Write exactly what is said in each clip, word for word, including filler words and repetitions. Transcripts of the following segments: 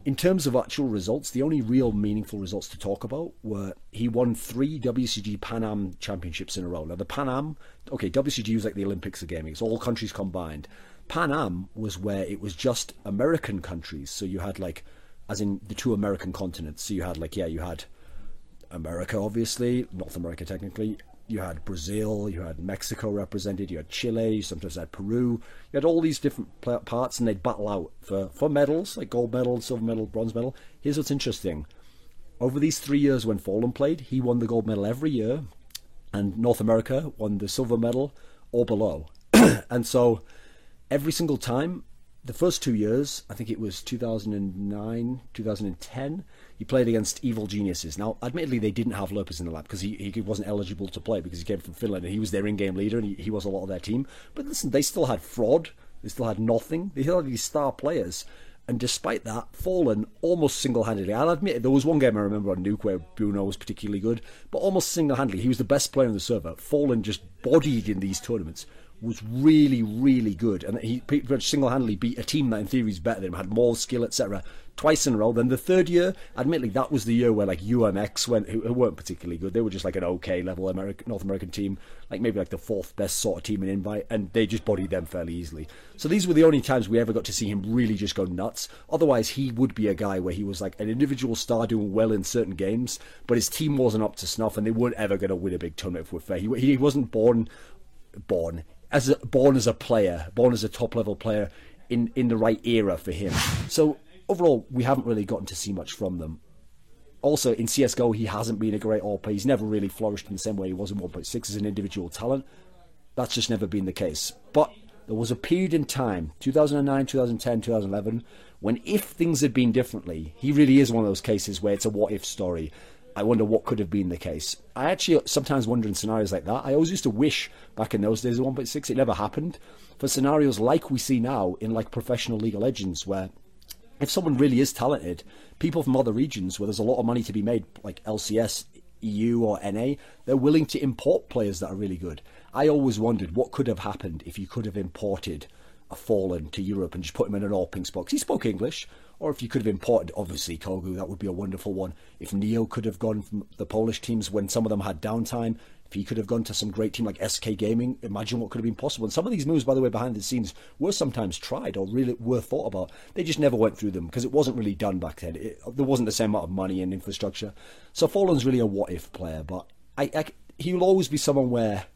in terms of actual results, the only real meaningful results to talk about were he won three W C G Pan Am championships in a row. Now, the Pan Am, okay, W C G was like the Olympics of gaming. It's all countries combined. Pan Am was where it was just American countries. So you had like, as in the two American continents. So you had like, yeah, you had America, obviously, North America technically. You had Brazil, you had Mexico represented, you had Chile, you sometimes had Peru. You had all these different parts, and they'd battle out for, for medals, like gold medal, silver medal, bronze medal. Here's what's interesting. Over these three years when Fallen played, he won the gold medal every year, and North America won the silver medal or below. And so every single time, the first two years, I think it was two thousand nine, two thousand ten, he played against Evil Geniuses. Now, admittedly, they didn't have Lopez in the lab because he, he wasn't eligible to play because he came from Finland and he was their in-game leader and he, he was a lot of their team. But listen, they still had fraud. They still had nothing. They still had these star players. And despite that, Fallen almost single-handedly, I'll admit, there was one game I remember on Nuke where Bruno was particularly good, but almost single-handedly, he was the best player on the server. Fallen just bodied in these tournaments, was really, really good. And he pretty much single-handedly beat a team that in theory is better than him, had more skill, et cetera, twice in a row. Then the third year, admittedly, that was the year where like U M X went, who, who weren't particularly good. They were just like an okay level American, North American team, like maybe like the fourth best sort of team in Invite, and they just bodied them fairly easily. So these were the only times we ever got to see him really just go nuts. Otherwise, he would be a guy where he was like an individual star doing well in certain games, but his team wasn't up to snuff, and they weren't ever going to win a big tournament if we're fair. He, he wasn't born, born as a, born as a player, born as a top level player in in the right era for him. So overall, we haven't really gotten to see much from them. Also, in C S G O, he hasn't been a great A W P. He's never really flourished in the same way he was in one point six as an individual talent. That's just never been the case. But there was a period in time, two thousand nine, two thousand ten, two thousand eleven, when if things had been differently, he really is one of those cases where it's a what-if story. I wonder what could have been the case. I actually sometimes wonder in scenarios like that. I always used to wish back in those days of one point six it never happened. For scenarios like we see now in like professional League of Legends, where if someone really is talented, people from other regions where there's a lot of money to be made, like L C S, E U or N A, they're willing to import players that are really good. I always wondered what could have happened if you could have imported a Fallen to Europe and just put him in an all-ping spot. 'Cause he spoke English. Or if you could have imported, obviously, Kogu, that would be a wonderful one. If Neo could have gone from the Polish teams when some of them had downtime, if he could have gone to some great team like S K Gaming, imagine what could have been possible. And some of these moves, by the way, behind the scenes were sometimes tried or really were thought about. They just never went through them because it wasn't really done back then. It, there wasn't the same amount of money and infrastructure. So Fallen's really a what-if player, but I, I, he'll always be someone where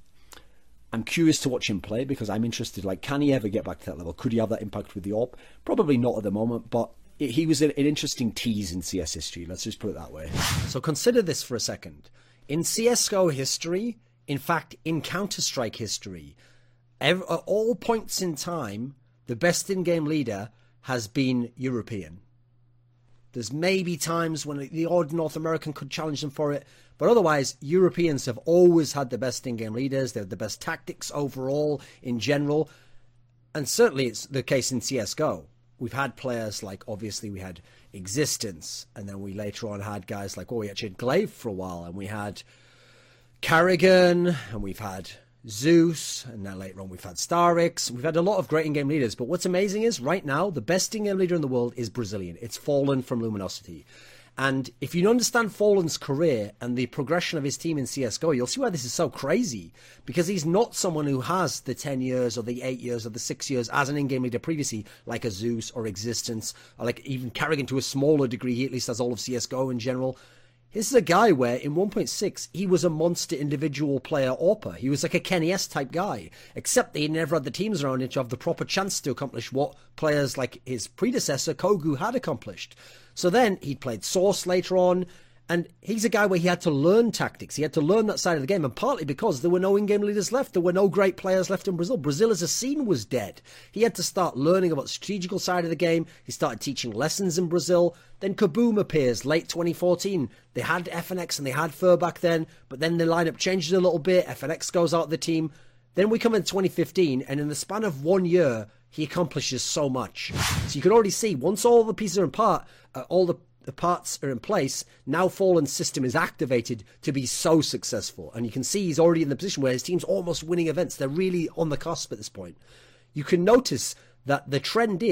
I'm curious to watch him play because I'm interested, like, can he ever get back to that level? Could he have that impact with the A W P? Probably not at the moment, but it, he was an, an interesting tease in C S history. Let's just put it that way. So consider this for a second. In C S G O history, in fact, in Counter-Strike history, every, at all points in time, the best in-game leader has been European. There's maybe times when the odd North American could challenge them for it, but otherwise, Europeans have always had the best in-game leaders. They're the best tactics overall in general. And certainly it's the case in C S G O. We've had players like, obviously, we had Existence, and then we later on had guys like, well, we actually had Glaive for a while, and we had Carrigan, and we've had Zeus, and then later on we've had Starix. We've had a lot of great in-game leaders, but what's amazing is, right now, the best in-game leader in the world is Brazilian. It's Fallen from Luminosity. And if you understand Fallen's career and the progression of his team in C S G O, you'll see why this is so crazy. Because he's not someone who has the ten years or the eight years or the six years as an in-game leader previously, like a Zeus or Existence, or like even Carrigan to a smaller degree. He at least has all of C S G O in general. This is a guy where in one point six, he was a monster individual player A W P. He was like a Kenny S type guy, except that he never had the teams around him to have the proper chance to accomplish what players like his predecessor, Kogu, had accomplished. So then he'd played Source later on, and he's a guy where he had to learn tactics. He had to learn that side of the game, and partly because there were no in-game leaders left. There were no great players left in Brazil. Brazil as a scene was dead. He had to start learning about the strategical side of the game. He started teaching lessons in Brazil. Then Kaboom appears, late twenty fourteen. They had F N X and they had Fur back then, but then the lineup changes a little bit. F N X goes out of the team. Then we come in twenty fifteen, and in the span of one year, he accomplishes so much. So you can already see, once all the pieces are in part, uh, all the, the parts are in place, now Fallen's system is activated to be so successful. And you can see he's already in the position where his team's almost winning events. They're really on the cusp at this point. You can notice that the trend is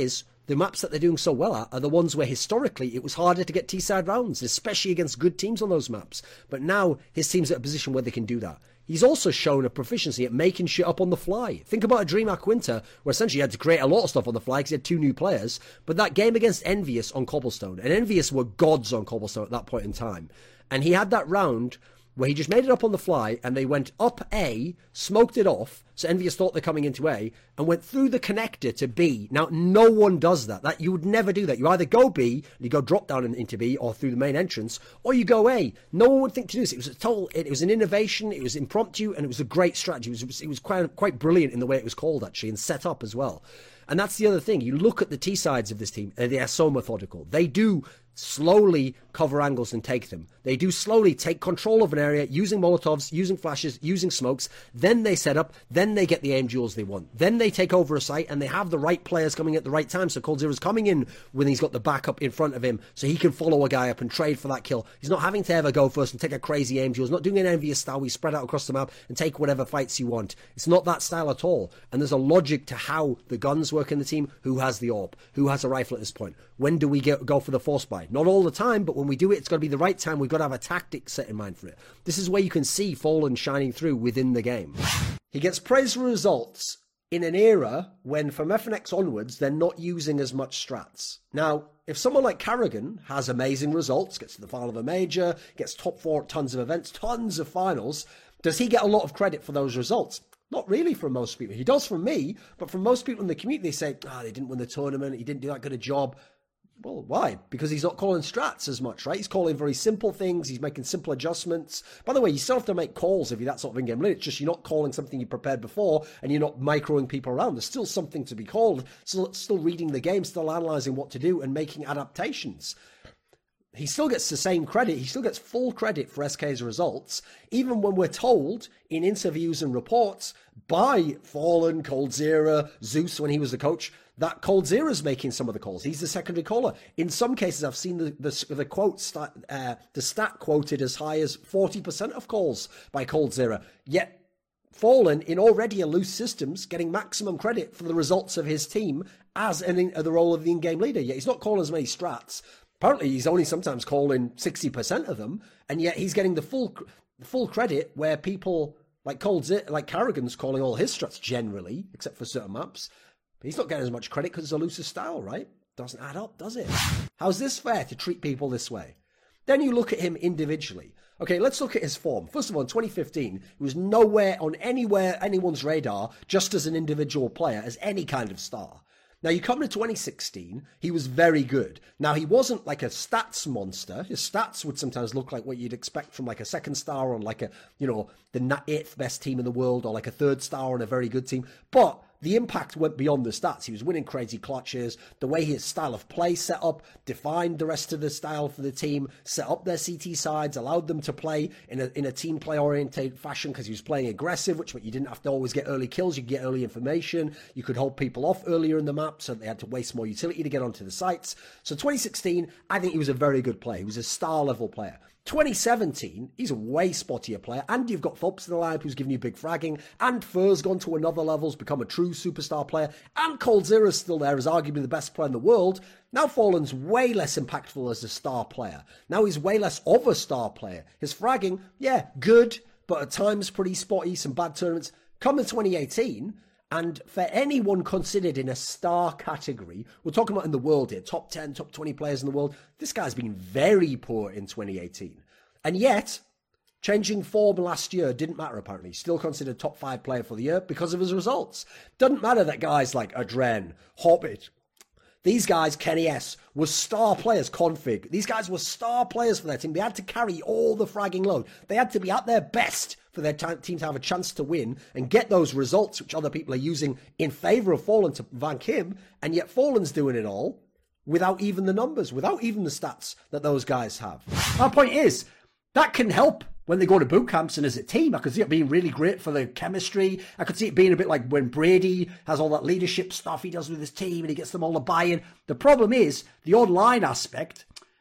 the maps that they're doing so well at are the ones where historically it was harder to get T-side rounds, especially against good teams on those maps. But now his team's at a position where they can do that. He's also shown a proficiency at making shit up on the fly. Think about a DreamHack Winter, where essentially he had to create a lot of stuff on the fly because he had two new players. But that game against Envious on Cobblestone, and Envious were gods on Cobblestone at that point in time. And he had that round where he just made it up on the fly, and they went up A, smoked it off, so Envious thought they're coming into A, and went through the connector to B. Now, no one does that. That you would never do that. You either go B, and you go drop down into B, or through the main entrance, or you go A. No one would think to do this. It was a total, it, it was an innovation, it was impromptu, and it was a great strategy. It was, it was quite, quite brilliant in the way it was called, actually, and set up as well. And that's the other thing. You look at the T-sides of this team, and they are so methodical. They do slowly cover angles and take them. They do slowly take control of an area using Molotovs, using flashes, using smokes. Then they set up. Then they get the aim duels they want. Then they take over a site, and they have the right players coming at the right time. So coldzera's coming in when he's got the backup in front of him, so he can follow a guy up and trade for that kill. He's not having to ever go first and take a crazy aim duel. He's not doing an Envious style. We spread out across the map and take whatever fights you want. It's not that style at all. And there's a logic to how the guns work in the team. Who has the AWP? Who has a rifle at this point? When do we get, go for the force buy? Not all the time, but when we do it, it's got to be the right time. We've got to have a tactic set in mind for it. This is where you can see Fallen shining through within the game. He gets praise for results in an era when from F N X onwards, they're not using as much strats. Now, if someone like Karrigan has amazing results, gets to the final of a major, gets top four at tons of events, tons of finals, does he get a lot of credit for those results? Not really from most people. He does from me, but from most people in the community, they say, ah, oh, they didn't win the tournament, he didn't do that good a job. Well, why? Because he's not calling strats as much, right? He's calling very simple things. He's making simple adjustments. By the way, you still have to make calls if you're that sort of in-game leader. It's just you're not calling something you prepared before, and you're not microing people around. There's still something to be called. Still, still reading the game, still analysing what to do, and making adaptations. He still gets the same credit. He still gets full credit for S K's results, even when we're told in interviews and reports by Fallen, coldzera, Zeus when he was the coach, that coldzera's making some of the calls. He's the secondary caller. In some cases, I've seen the the, the quote stat, uh, the stat quoted as high as forty percent of calls by coldzera. Yet Fallen, in already a loose systems, getting maximum credit for the results of his team as an, uh, the role of the in-game leader. Yet he's not calling as many strats. Apparently, he's only sometimes calling sixty percent of them, and yet he's getting the full full credit where people like Cold, like Karrigan's calling all his strats generally, except for certain maps. But he's not getting as much credit because it's a looser style, right? Doesn't add up, does it? How's this fair to treat people this way? Then you look at him individually. Okay, let's look at his form. First of all, in twenty fifteen, he was nowhere on anywhere anyone's radar, just as an individual player, as any kind of star. Now, you come to twenty sixteen, he was very good. Now, he wasn't like a stats monster. His stats would sometimes look like what you'd expect from like a second star on like a, you know, the eighth best team in the world, or like a third star on a very good team. But the impact went beyond the stats. He was winning crazy clutches. The way his style of play set up defined the rest of the style for the team, set up their C T sides, allowed them to play in a in a team play oriented fashion because he was playing aggressive, which meant you didn't have to always get early kills. You could get early information. You could hold people off earlier in the map, so they had to waste more utility to get onto the sites. So twenty sixteen, I think he was a very good player. He was a star level player. twenty seventeen, he's a way spottier player, and you've got Thulps in the lineup who's giving you big fragging, and Fur's gone to another level, become a true superstar player, and coldzera's still there as arguably the best player in the world. Now Fallen's way less impactful as a star player. Now he's way less of a star player. His fragging, yeah, good, but at times pretty spotty, some bad tournaments. Come in twenty eighteen, and for anyone considered in a star category, we're talking about in the world here, top ten, top twenty players in the world, this guy's been very poor in twenty eighteen. And yet, changing form last year didn't matter apparently. Still considered top five player for the year because of his results. Doesn't matter that guys like Adren, Hobbit, these guys, Kenny S, were star players, Config. These guys were star players for their team. They had to carry all the fragging load. They had to be at their best for their t- team to have a chance to win and get those results, which other people are using in favour of Fallen to vank him. And yet Fallen's doing it all without even the numbers, without even the stats that those guys have. My point is, that can help when they go to boot camps and as a team. I could see it being really great for the chemistry. I could see it being a bit like when Brady has all that leadership stuff he does with his team and he gets them all to buy in. The problem is the online aspect.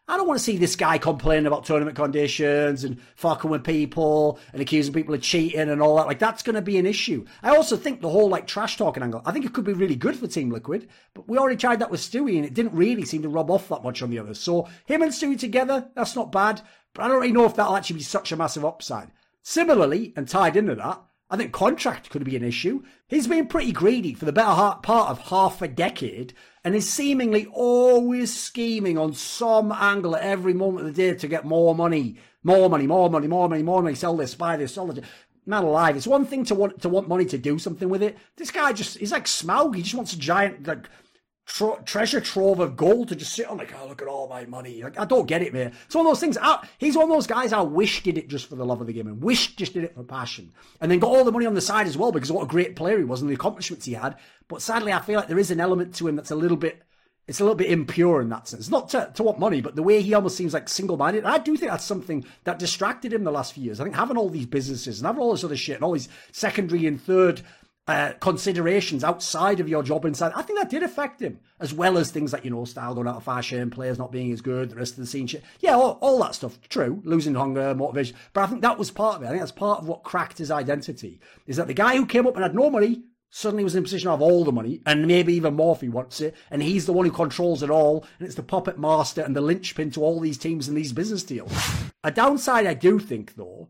I don't want to see this guy complaining about tournament conditions and fucking with people and accusing people of cheating and all that. Like, that's going to be an issue. I also think the whole, like, trash talking angle, I think it could be really good for Team Liquid, but we already tried that with Stewie and it didn't really seem to rub off that much on the others. So him and Stewie together, that's not bad, but I don't really know if that'll actually be such a massive upside. Similarly, and tied into that, I think contract could be an issue. He's been pretty greedy for the better part of half a decade and is seemingly always scheming on some angle at every moment of the day to get more money, more money, more money, more money, more money, sell this, buy this, sell this. Man alive, it's one thing to want to want money to do something with it. This guy just, he's like Smaug. He just wants a giant, like, Tro- treasure trove of gold to just sit on, like, oh, look at all my money. Like, I don't get it, man. It's one of those things. I, he's one of those guys I wish did it just for the love of the game and wish just did it for passion. And then got all the money on the side as well because what a great player he was and the accomplishments he had. But sadly, I feel like there is an element to him that's a little bit, it's a little bit impure in that sense. Not to, to want money, but the way he almost seems like single-minded. I do think that's something that distracted him the last few years. I think having all these businesses and having all this other shit and all these secondary and third Uh, considerations outside of your job inside, I think that did affect him, as well as things like, you know, style going out of fashion, players not being as good, the rest of the scene shit. Yeah, all, all that stuff, true, losing hunger, motivation, but I think that was part of it. I think that's part of what cracked his identity, is that the guy who came up and had no money suddenly was in a position to have all the money, and maybe even more if he wants it, and he's the one who controls it all, and it's the puppet master and the linchpin to all these teams and these business deals. A downside I do think, though,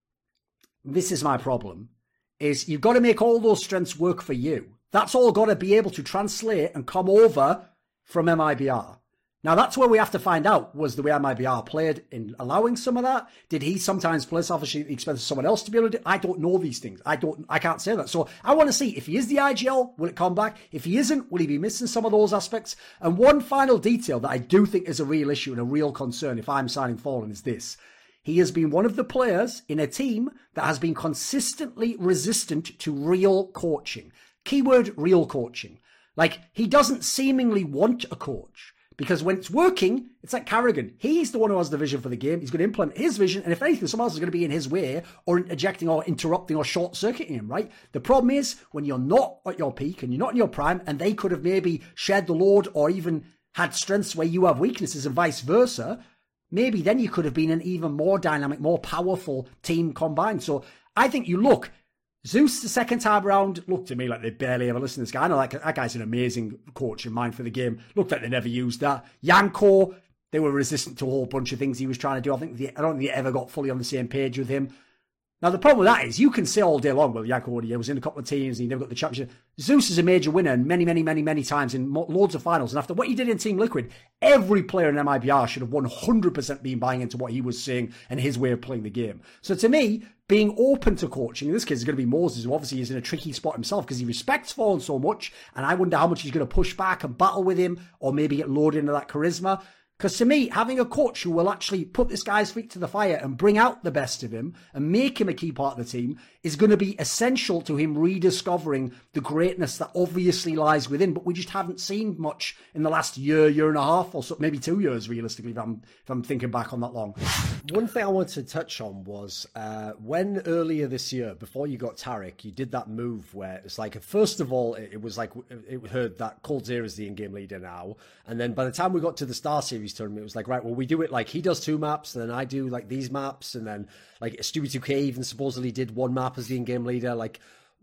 this is my problem, is you've got to make all those strengths work for you. That's all got to be able to translate and come over from M I B R. Now, that's where we have to find out, was the way M I B R played in allowing some of that? Did he sometimes play selfishly at the expense of someone else to be able to do? I don't know these things. I don't, I can't say that. So I want to see, if he is the I G L, will it come back? If he isn't, will he be missing some of those aspects? And one final detail that I do think is a real issue and a real concern if I'm signing Fallen is this. He has been one of the players in a team that has been consistently resistant to real coaching. Keyword, real coaching. Like, he doesn't seemingly want a coach, because when it's working, it's like Carrigan. He's the one who has the vision for the game. He's going to implement his vision, and if anything, someone else is going to be in his way or ejecting or interrupting or short-circuiting him, right? The problem is, when you're not at your peak and you're not in your prime, and they could have maybe shared the load or even had strengths where you have weaknesses and vice versa, maybe then you could have been an even more dynamic, more powerful team combined. So I think you look, Zeus the second time around looked to me like they barely ever listened to this guy. I know that, that guy's an amazing coach in mind for the game. Looked like they never used that. Yanko, they were resistant to a whole bunch of things he was trying to do. I think they, I don't think they ever got fully on the same page with him. Now, the problem with that is you can say all day long, well, Yanko he was in a couple of teams and he never got the championship. Zeus is a major winner many, many, many, many times in loads of finals. And after what he did in Team Liquid, every player in M I B R should have one hundred percent been buying into what he was saying and his way of playing the game. So to me, being open to coaching, in this case, is going to be Moses, who obviously is in a tricky spot himself because he respects Fallen so much. And I wonder how much he's going to push back and battle with him or maybe get loaded into that charisma. Because to me, having a coach who will actually put this guy's feet to the fire and bring out the best of him and make him a key part of the team is going to be essential to him rediscovering the greatness that obviously lies within. But we just haven't seen much in the last year, year and a half, or so, maybe two years, realistically, if I'm, if I'm thinking back on that long. One thing I wanted to touch on was uh, when earlier this year, before you got Taric, you did that move where it's like, first of all, it, it was like, it heard that coldzera is the in-game leader now. And then by the time we got to the Star Series tournament, it was like, right, well, we do it like he does two maps, and then I do like these maps, and then like Stewie two K even supposedly did one map as the in-game leader. Like,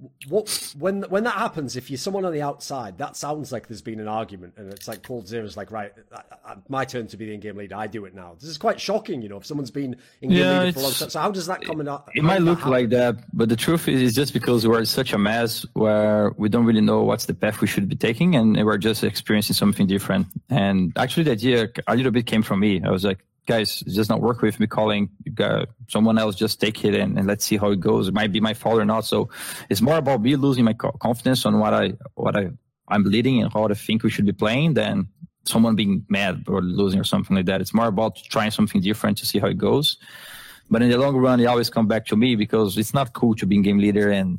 what when when that happens, if you're someone on the outside, that sounds like there's been an argument, and it's like coldzera's like, right, my turn to be the in-game leader, I do it now. This is quite shocking, you know, if someone's been in-game yeah, leader for a long time. So how does that come in? It, it might look like that, but the truth is, it's just because we're such a mess where we don't really know what's the path we should be taking, and we're just experiencing something different. And actually, the idea a little bit came from me. I was like, guys, it does not work with me calling. You got someone else, just take it and, and let's see how it goes. It might be my fault or not. So it's more about me losing my confidence on what I what I I'm leading and how I think we should be playing than someone being mad or losing or something like that. It's more about trying something different to see how it goes. But in the long run, it always comes back to me because it's not cool to be in game leader. And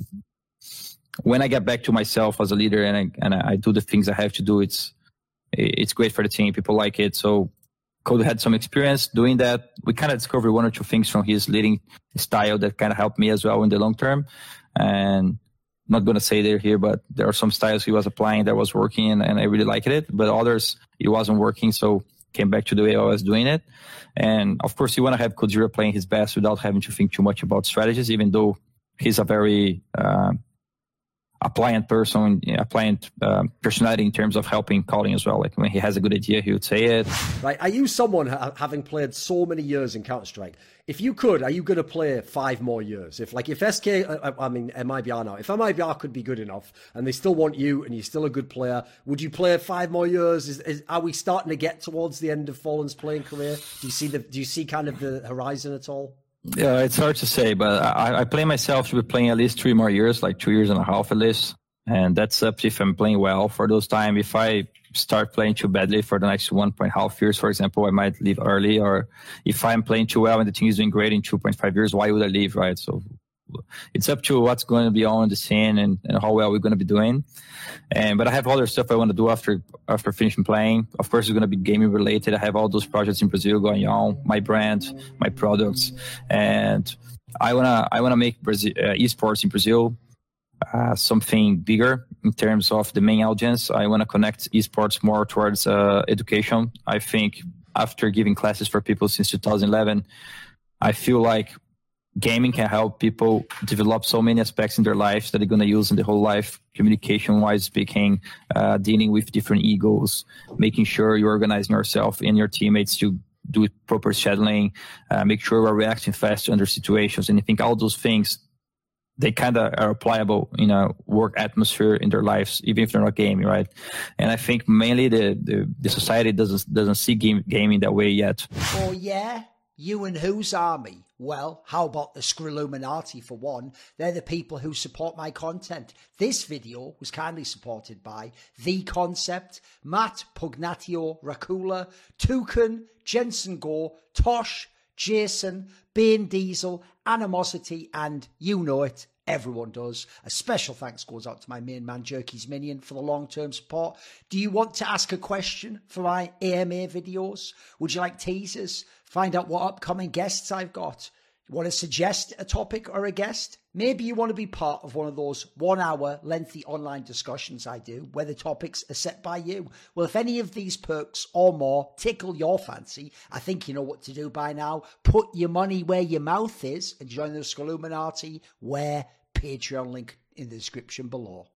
when I get back to myself as a leader and I and I do the things I have to do, it's it's great for the team. People like it. So Code had some experience doing that. We kind of discovered one or two things from his leading style that kind of helped me as well in the long term. And I'm not going to say they're here, but there are some styles he was applying that was working, and, and I really liked it. But others, it wasn't working. So came back to the way I was doing it. And of course, you want to have Kojiro playing his best without having to think too much about strategies, even though he's a very uh, appliant person, appliant uh, personality in terms of helping coding as well. Like when he has a good idea, he would say it. Right. Are you someone, ha- having played so many years in Counter-Strike, if you could, are you going to play five more years? If like if S K, I, I mean M I B R now, if M I B R could be good enough and they still want you and you're still a good player, would you play five more years? Is, is are we starting to get towards the end of Fallen's playing career? Do you see the Do you see kind of the horizon at all? Yeah, it's hard to say, but I, I play myself to be playing at least three more years, like two years and a half at least. And that's up to if I'm playing well for those time. If I start playing too badly for the next one point five years, for example, I might leave early. Or if I'm playing too well and the team is doing great in two point five years, why would I leave, right? So it's up to what's going to be on the scene and, and how well we're going to be doing. And but I have other stuff I want to do after after finishing playing. Of course, it's going to be gaming related. I have all those projects in Brazil going on, my brand, my products, and I wanna I wanna make Brazil, uh, esports in Brazil Uh, something bigger in terms of the main audience. I want to connect esports more towards uh, education. I think after giving classes for people since two thousand eleven, I feel like gaming can help people develop so many aspects in their lives that they're going to use in the whole life, communication-wise speaking, uh, dealing with different egos, making sure you're organizing yourself and your teammates to do proper scheduling, uh, make sure we're reacting fast under situations. And I think all those things, they kind of are applicable in a work atmosphere in their lives, even if they're not gaming, right? And I think mainly the, the, the society doesn't doesn't see game, gaming that way yet. Oh, yeah? You and whose army? Well, how about the Skrilluminati for one? They're the people who support my content. This video was kindly supported by The Concept, Matt Pugnatio Racula, Toucan, Jensen Gore, Tosh, Jason, Bane Diesel, Animosity, and you know it, everyone does. A special thanks goes out to my main man, Jerky's Minion, for the long-term support. Do you want to ask a question for my A M A videos? Would you like teasers? Find out what upcoming guests I've got? You want to suggest a topic or a guest? Maybe you want to be part of one of those one-hour lengthy online discussions I do, where the topics are set by you. Well, if any of these perks or more tickle your fancy, I think you know what to do by now. Put your money where your mouth is and join the Skrilluminati, where Patreon link in the description below.